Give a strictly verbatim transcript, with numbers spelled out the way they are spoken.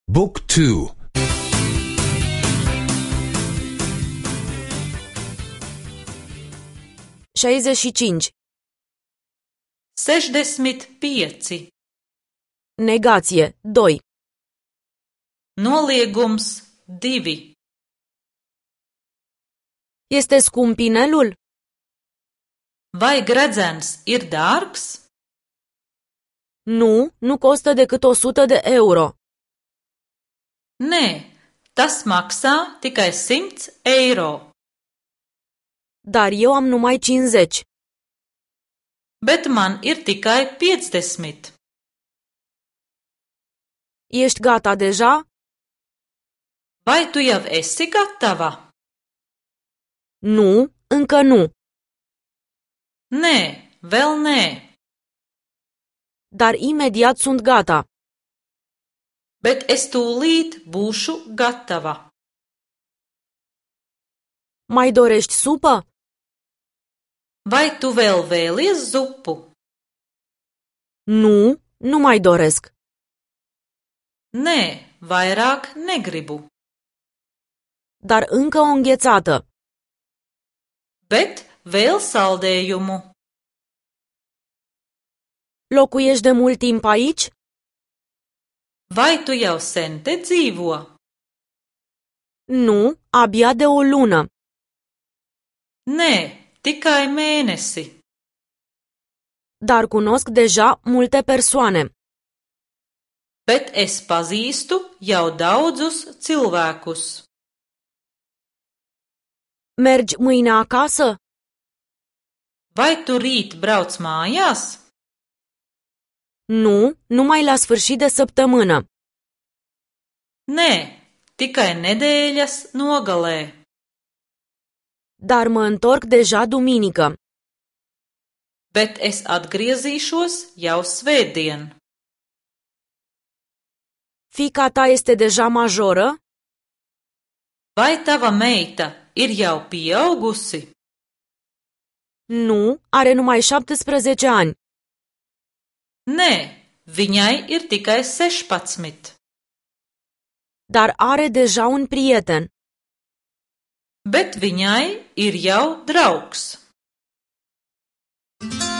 Book two. șaizeci și cinci. Sešdesmit pieci. Negație doi. Noliegums divi. Este scump inelul? Vai gredzens ir dārgs? Nu, nu costă decât o sută de euro. Nē, tas maksā tikai simts eiro. Dar eu am numai cincizeci. Bet man ir tikai piecdesmit. Ești gata deja? Vai tu jau esi gatava? Nu, încă nu. Nē, vēl nē. Dar imediat sunt gata. Bet es tūlīt būšu gatava. Mai dorești supă? Vai tu vēl vēlies zupu? Nu, nu mai doresc. Nē, vairāk negribu. Dar încă o înghețată. Bet vēl saldējumu. Locuiești de mult timp aici? Vai tu jau sen te dzīvo? Nu, abia de o lună. Nē, tikai mēnesi. Dar cunosc deja multe persoane. Bet es pazīstu jau daudzus cilvēkus. Mergi mâine acasă? Vai tu rīt brauc mājās? Nu, numai la sfârșit de săptămână. Nē, tikai nedēļas nogalē. Dar mă întorc deja duminică. Bet es atgriezīšos jau svētdien. Fiica ta este deja majoră? Vai tava meita ir jau pieaugusi? Nu, are numai șaptesprezece ani. Nē, viņai ir tikai sešpadsmit. Dar are deja un prieten. Bet viņai ir jau draugs.